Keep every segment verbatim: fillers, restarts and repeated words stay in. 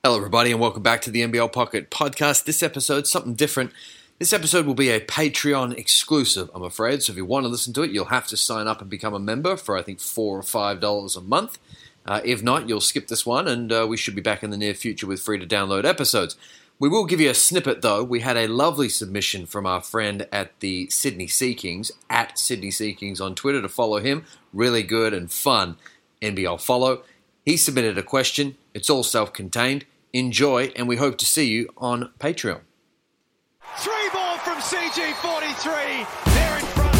Hello, everybody, and welcome back to the N B L Pocket Podcast. This episode, something different. This episode will be a Patreon exclusive, I'm afraid. So if you want to listen to it, you'll have to sign up and become a member for, I think, four or five dollars a month. Uh, if not, you'll skip this one, and uh, we should be back in the near future with free-to-download episodes. We will give you a snippet, though. We had a lovely submission from our friend at the Sydney Sea Kings, at Sydney Sea Kings on Twitter, to follow him. Really good and fun N B L follow. He submitted a question. It's all self-contained. Enjoy, and we hope to see you on Patreon. Three ball from C G forty-three. They're in front.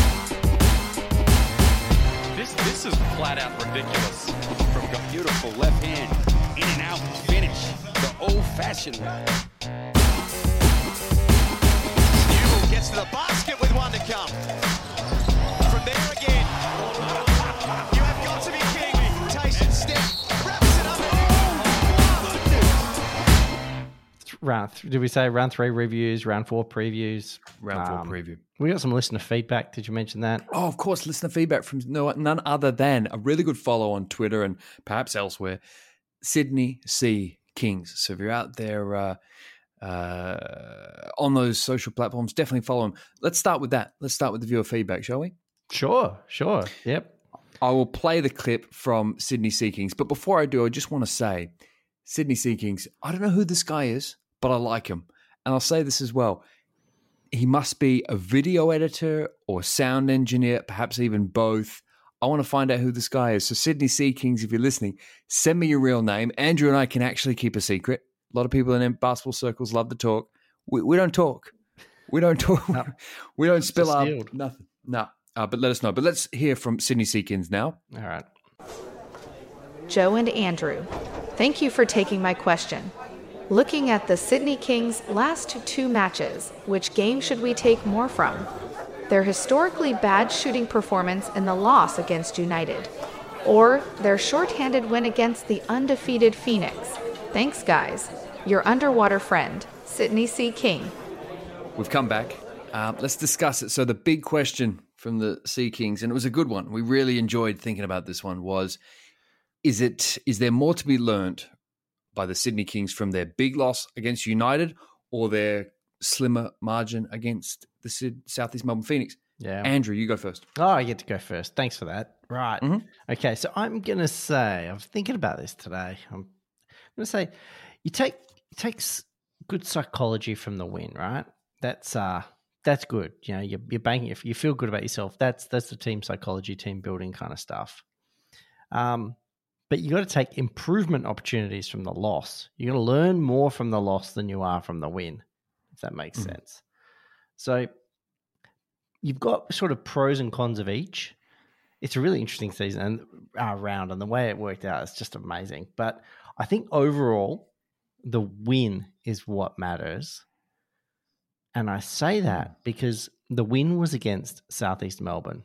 This this is flat out ridiculous. From a beautiful left hand, in and out finish, the old-fashioned way. Newell gets to the basket with one to come. From there again. You have got to be kidding me. Tyson step, wraps it up. Round th- did we say round three reviews, round four previews? Round four Um, preview. We got some listener feedback. Did you mention that? Oh, of course, listener feedback from no none other than a really good follow on Twitter and perhaps elsewhere, Sydney Sea Kings. So if you're out there uh, uh, on those social platforms, definitely follow them. Let's start with that. Let's start with the viewer feedback, shall we? Sure, sure. Yep. I will play the clip from Sydney Sea Kings. But before I do, I just want to say, Sydney Sea Kings, I don't know who this guy is, but I like him. And I'll say this as well. He must be a video editor or sound engineer, perhaps even both. I want to find out who this guy is. So Sydney Sea Kings, if you're listening, send me your real name. Andrew and I can actually keep a secret. A lot of people in basketball circles love to talk. We, we don't talk. We don't talk. No. We don't spill our sealed. nothing. No, uh, but let us know. But let's hear from Sydney Sea Kings now. All right. Joe and Andrew, thank you for taking my question. Looking at the Sydney Kings' last two matches, which game should we take more from? Their historically bad shooting performance in the loss against United, or their shorthanded win against the undefeated Phoenix? Thanks, guys. Your underwater friend, Sydney Sea King. We've come back. Um, let's discuss it. So the big question from the Sea Kings, and it was a good one. We really enjoyed thinking about this one. Was is it is there more to be learned by the Sydney Kings from their big loss against United or their slimmer margin against the Sid- Southeast Melbourne Phoenix? Yeah. Andrew, you go first. Oh, I get to go first. Thanks for that. Right. Mhm. Okay, so I'm going to say, I was thinking about this today. I'm going to say, you take you take s- good psychology from the win, right? That's uh, that's good. You know, you're, you're banking, if you feel good about yourself, that's that's the team psychology, team building kind of stuff. Um, But you got to take improvement opportunities from the loss. You're going to learn more from the loss than you are from the win, if that makes Mm. sense. So you've got sort of pros and cons of each. It's a really interesting season and uh, round, and the way it worked out is just amazing. But I think overall, the win is what matters. And I say that because the win was against Southeast Melbourne.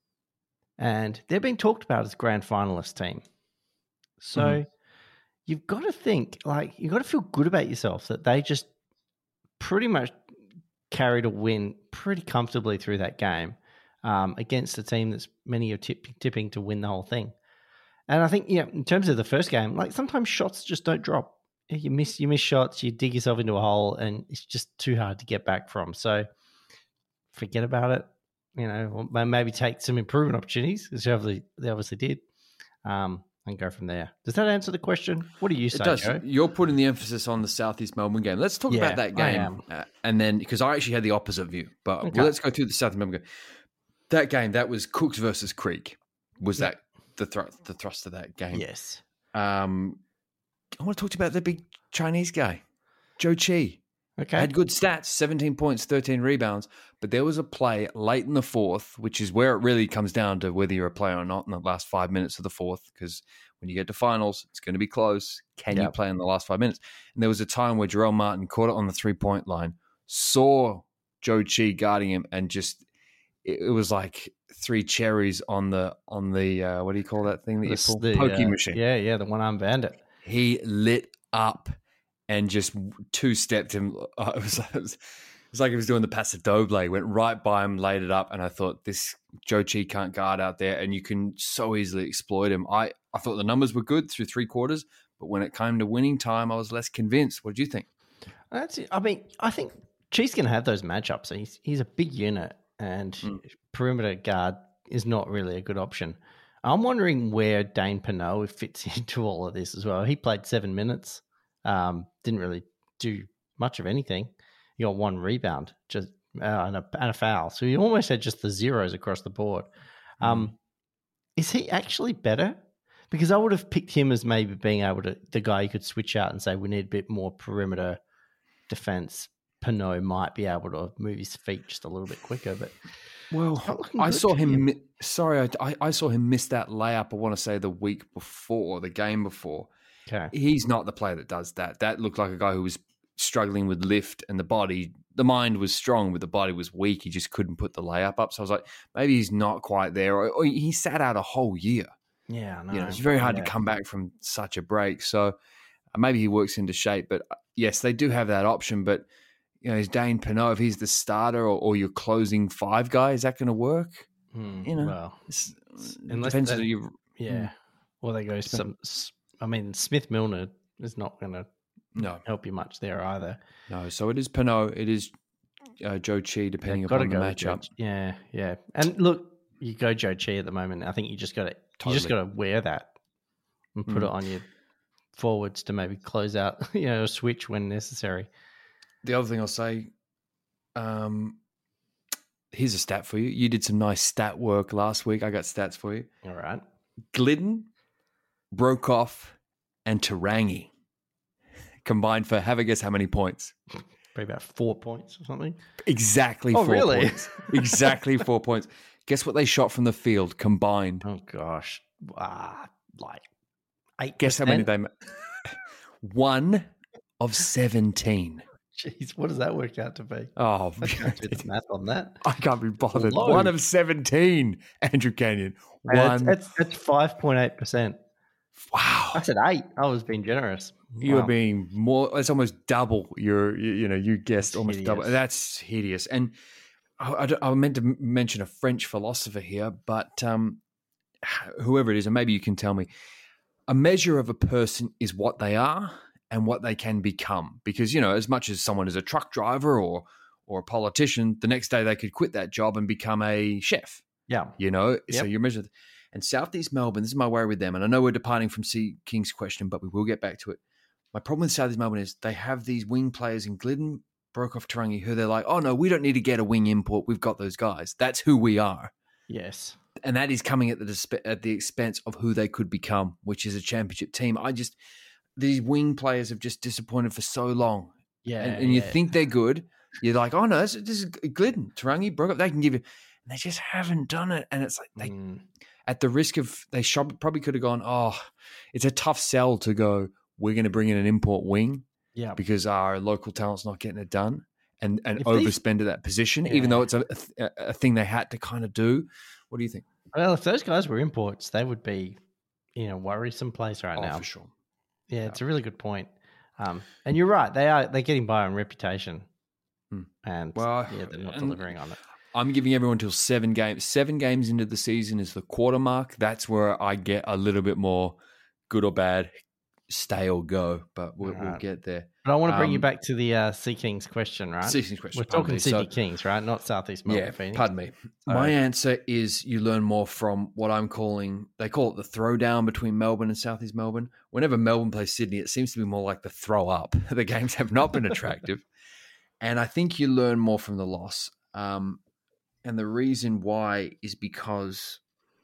And they're being talked about as grand finalist team. So Mhm. you've got to think, like, you've got to feel good about yourself that they just pretty much carried a win pretty comfortably through that game um, against a team that's many are tip, tipping to win the whole thing. And I think, yeah, in terms of the first game, like sometimes shots just don't drop. You miss, you miss shots, you dig yourself into a hole, and it's just too hard to get back from. So forget about it. You know, or maybe take some improvement opportunities, as they obviously, they obviously did. Um, and go from there. Does that answer the question? What do you say, It does. Joe? You're putting the emphasis on the Southeast Melbourne game. Let's talk Yeah, about that I game. am. Uh, and then, because I actually had the opposite view, but Okay. well, let's go through the Southeast Melbourne game. That game, that was Cooks versus Creek. Was Yeah. that the, thr- the thrust of that game? Yes. Um, I want to talk to you about the big Chinese guy, Joe Chi. Okay. Had good stats, seventeen points, thirteen rebounds, but there was a play late in the fourth, which is where it really comes down to whether you're a player or not in the last five minutes of the fourth, because when you get to finals, it's going to be close. Can you Yep. play in the last five minutes? And there was a time where Jerome Martin caught it on the three-point line, saw Joe Chi guarding him, and just it, it was like three cherries on the on the uh, what do you call that thing that you The- pull? the, Pokey uh, machine. Yeah, yeah, the one-armed bandit. He lit up and just two-stepped him. Uh, it, was, it, was, it was like he was doing the Paso Doble. Went right by him, laid it up, and I thought, this Joe Chi can't guard out there, and you can so easily exploit him. I, I thought the numbers were good through three quarters, But when it came to winning time, I was less convinced. What do you think? That's it. I mean, I think Chiefs can have those matchups. He's he's a big unit, and Mm. perimeter guard is not really a good option. I'm wondering where Dane Pinot fits into all of this as well. He played seven minutes, um, didn't really do much of anything. He got one rebound, just uh, and, a, and a foul. So he almost had just the zeros across the board. Um, Mm. Is he actually better? Because I would have picked him as maybe being able to, the guy you could switch out and say, we need a bit more perimeter defense. Pinot might be able to move his feet just a little bit quicker, but Well, it's not looking I good saw for him. mi- Sorry, I, I saw him miss that layup. I want to say the week before, the game before. Okay. He's not the player that does that. That looked like a guy who was struggling with lift, and the body, the mind was strong, but the body was weak. He just couldn't put the layup up. So I was like, maybe he's not quite there, or, or he sat out a whole year. Yeah, I know. You know, it's very hard Yeah. to come back from such a break. So uh, maybe he works into shape. But uh, yes, they do have that option. But you know, is Dane Pinot, if he's the starter or, or your closing five guy, is that going to work? Hmm, You know, well, It's, unless depends that- on you. yeah. Or they go some. s- I mean, Smith Milner is not going to No, help you much there either. no. So it is Pinot. It is uh, Joe Chi, depending Gotta upon the go matchup. Joe- Yeah, yeah. And look, you go Joe Chi at the moment. I think you just got to you just got Totally. to wear that and put Mm. it on your forwards to maybe close out, you know, a switch when necessary. The other thing I'll say, um, here's a stat for you. You did some nice stat work last week. I got stats for you. All right. Glidden, Brokoff, and Tarangi combined for, have a guess how many points? Probably about four points or something. Exactly Oh, four really? points. Exactly four points. Guess what they shot from the field combined? Oh gosh, ah, like eight. Guess how many they ma- One of seventeen. Jeez, what does that work out to be? Oh, I can't do the math on that. I can't be bothered. Low. One of seventeen, Andrew Canyon. That's One. that's, that's five point eight percent. I Wow. said eight. I was being generous. You are Wow. being more, it's almost double your, you, you know, you guessed That's almost double. hideous. That's hideous. And I, I, don't- I meant to m- mention a French philosopher here, but um, whoever it is, and maybe you can tell me, a measure of a person is what they are and what they can become. Because, you know, as much as someone is a truck driver or or a politician, the next day they could quit that job and become a chef. Yeah. You know, so Yep. you're measured. And Southeast Melbourne, this is my worry with them. And I know we're departing from Sea King's question, but we will get back to it. My problem with Southeast Melbourne is they have these wing players in Glidden, Brokoff, Tarangi, who they're like, oh no, we don't need to get a wing import. We've got those guys. That's who we are. Yes. And that is coming at the disp- at the expense of who they could become, which is a championship team. I just, these wing players have just disappointed for so long. Yeah. and, and you yeah. think they're good. You're like, oh no, this, this is Glidden, Tarangi, Brokoff. They can give you, and they just haven't done it. And it's like they, Mm. at the risk of, they should, probably could have gone, oh, it's a tough sell to go, we're going to bring in an import wing Yeah. because our local talent's not getting it done, and, and If these- overspend at that position, even Yeah. though it's a, a, a thing they had to kind of do. What do you think? Well, if those guys were imports, they would be in a worrisome place right Oh, now. for sure. Yeah, it's a really good point. Um, and you're right; they are they're getting by on reputation, Hmm. and Well, yeah, they're not and- delivering on it. I'm giving everyone till seven games. Seven games into the season is the quarter mark. That's where I get a little bit more good or bad, stay or go. But we'll, we'll Alright. get there. But I want to bring you um, back to the uh, Sea Kings question, right? Sea Kings question, We're pardon talking me. Sydney So- Kings, right? Not Southeast Melbourne Yeah, Phoenix. pardon me. All My right. answer is you learn more from what I'm calling, they call it the throwdown between Melbourne and Southeast Melbourne. Whenever Melbourne plays Sydney, it seems to be more like the throw up. The games have not been attractive. And I think you learn more from the loss. Um, and the reason why is because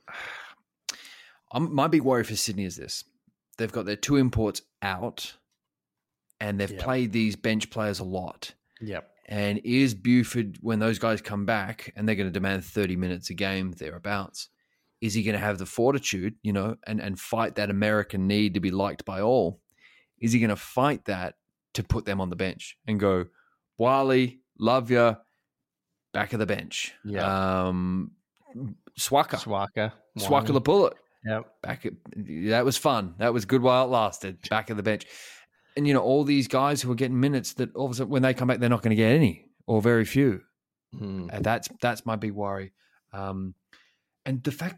I'm, my big worry for Sydney is this. They've got their two imports out and they've Yep. played these bench players a lot. Yep. And is Buford, when those guys come back and they're going to demand thirty minutes a game, thereabouts, is he going to have the fortitude, you know, and, and fight that American need to be liked by all? Is he going to fight that to put them on the bench and go, Wally, love ya, back of the bench? Yeah. Um, Swaka, Swaka. Swaka Wangi. Lapullet, Yep. back at, that was fun. That was good while it lasted. Back of the bench. And, you know, all these guys who are getting minutes that all of a sudden when they come back, they're not going to get any or very few. Hmm. And that's that's my big worry. Um, and the fact that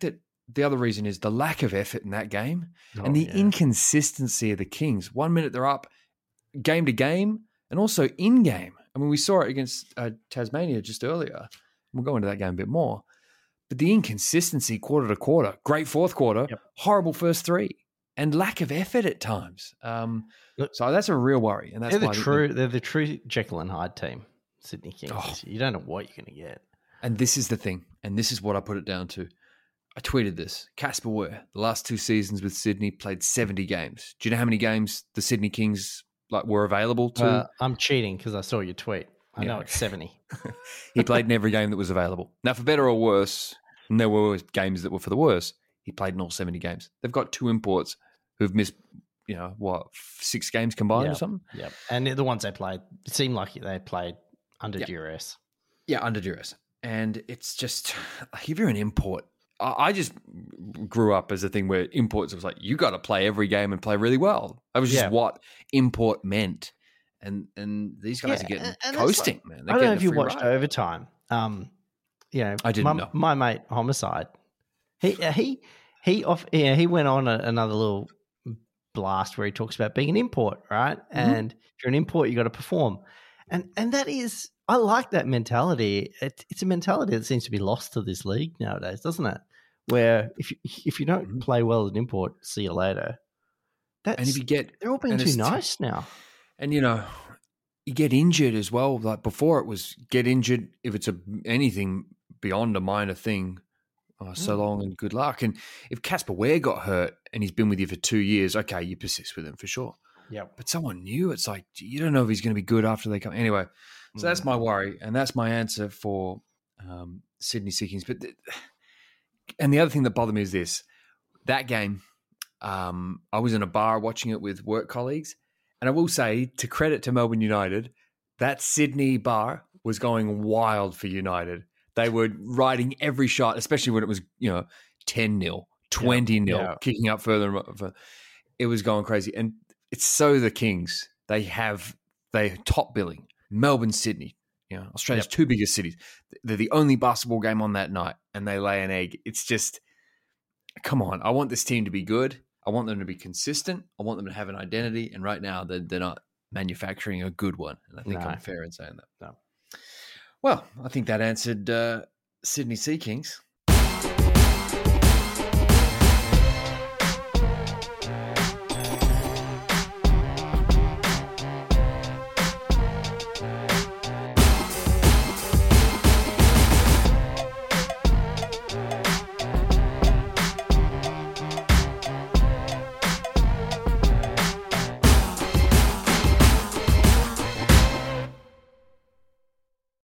the other reason is the lack of effort in that game Oh, and the yeah. inconsistency of the Kings. One minute they're up game to game and also in game. I mean, we saw it against uh, Tasmania just earlier. We'll go into that game a bit more. But the inconsistency quarter to quarter, great fourth quarter, Yep. horrible first three, and lack of effort at times. Um, Look, so that's a real worry. And that's They're the why I think- true. They're the true Jekyll and Hyde team, Sydney Kings. Oh. You don't know what you're going to get. And this is the thing, and this is what I put it down to. I tweeted this. Casper Ware, the last two seasons with Sydney, played seventy games. Do you know how many games the Sydney Kings like were available to? Uh, I'm cheating because I saw your tweet. I Yeah. know it's seventy. He played in every game that was available. Now, for better or worse, and there were games that were for the worse, he played in all seventy games. They've got two imports who've missed, you know, what, six games combined Yeah. or something? Yep. And the ones they played, it seemed like they played under Yeah. duress. Yeah, under duress. And it's just, like, if you're an import, I I just grew up as a thing where imports was like, you got to play every game and play really well. That was just Yeah. what import meant. And and these guys Yeah, are getting and- and that's coasting, man. They're I don't know getting if a you free watched ride. Overtime. Um, you know, I didn't my, know. my mate Homicide. He he he off. Yeah, he went on a, another little blast where he talks about being an import, right? Mm-hmm. And if you're an import, you got to perform, and and that is, I like that mentality. It, it's a mentality that seems to be lost to this league nowadays, doesn't it? Where if you, if you don't Mhm. play well as an import, see you later. That's, And if you get they're all being and too it's t- nice now. And, you know, you get injured as well. Like before it was get injured if it's a anything beyond a minor thing. Oh, so Mm. long and good luck. And if Casper Ware got hurt and he's been with you for two years, okay, you persist with him for sure. Yep. But someone new, it's like, you don't know if he's going to be good after they come. Anyway, so that's my worry. And that's my answer for um, Sydney Sea Kings. But th- and the other thing that bothered me is this. That game, um, I was in a bar watching it with work colleagues. And I will say, to credit to Melbourne United, that Sydney bar was going wild for United. They were riding every shot, especially when it was, you know, ten nil, twenty nil, yeah. kicking up further and further. It was going crazy. And it's so the Kings, they have, they top billing. Melbourne, Sydney, you know, Australia's Yep. two biggest cities. They're the only basketball game on that night and they lay an egg. It's just, come on. I want this team to be good. I want them to be consistent. I want them to have an identity. And right now, they're, they're not manufacturing a good one. And I think No. I'm fair in saying that. No. Well, I think that answered uh, Sydney Sea Kings.